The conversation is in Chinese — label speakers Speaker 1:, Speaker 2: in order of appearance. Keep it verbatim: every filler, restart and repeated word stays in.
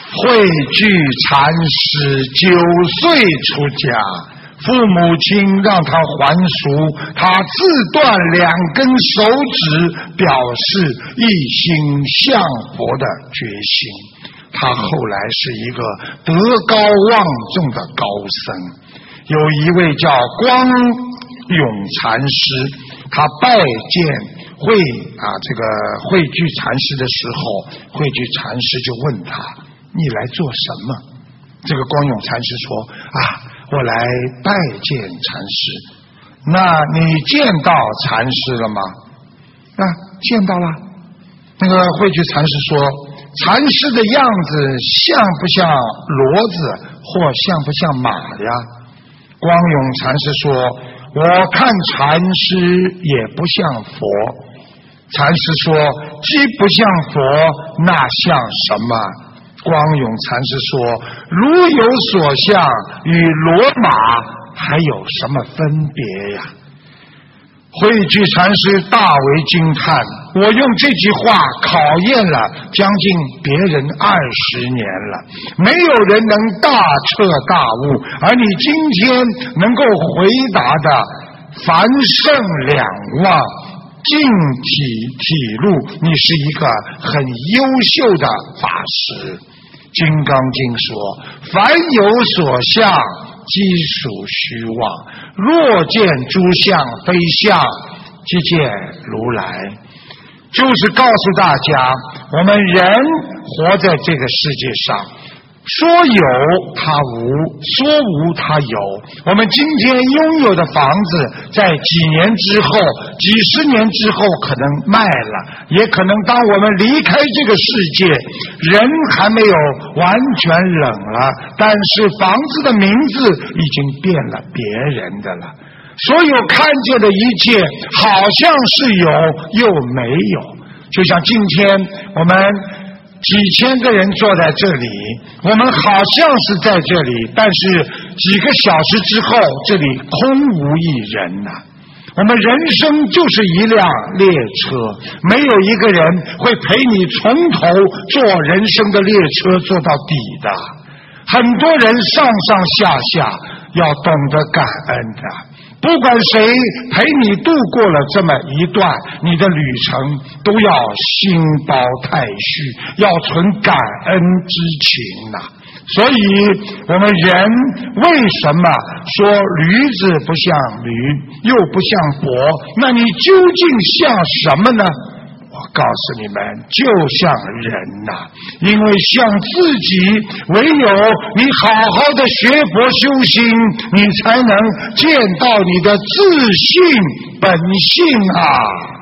Speaker 1: 慧具禅师九岁出家，父母亲让他还俗，他自断两根手指，表示一心向佛的决心。他后来是一个德高望重的高僧。有一位叫光永禅师，他拜见慧啊这个慧具禅师的时候，慧具禅师就问他：你来做什么？这个光永禅师说：啊，我来拜见禅师。那你见到禅师了吗？啊，见到了。那个慧具禅师说：禅师的样子像不像骡子，或像不像马呀？光永禅师说：我看禅师也不像佛。禅师说：既不像佛，那像什么？光永禅师说：如有所像，与骡马还有什么分别呀？慧具禅师大为惊叹，我用这句话考验了将近别人二十年了，没有人能大彻大悟，而你今天能够回答的凡圣两忘，净体体路，你是一个很优秀的法师。金刚经说：凡有所相，即属虚妄，若见诸相非相，即见如来。就是告诉大家，我们人活在这个世界上，说有它无，说无它有。我们今天拥有的房子，在几年之后，几十年之后可能卖了，也可能当我们离开这个世界，人还没有完全冷了，但是房子的名字已经变了别人的了。所有看见的一切好像是有又没有，就像今天我们几千个人坐在这里，我们好像是在这里，但是几个小时之后这里空无一人呐、啊。我们人生就是一辆列车，没有一个人会陪你从头坐人生的列车坐到底的。很多人上上下下要懂得感恩的，不管谁陪你度过了这么一段你的旅程，都要心包太虚，要存感恩之情呐、啊。所以我们人为什么说驴子不像驴，又不像佛？那你究竟像什么呢？我告诉你们，就像人呐、啊，因为像自己，唯有你好好的学佛修心，你才能见到你的自性本性啊。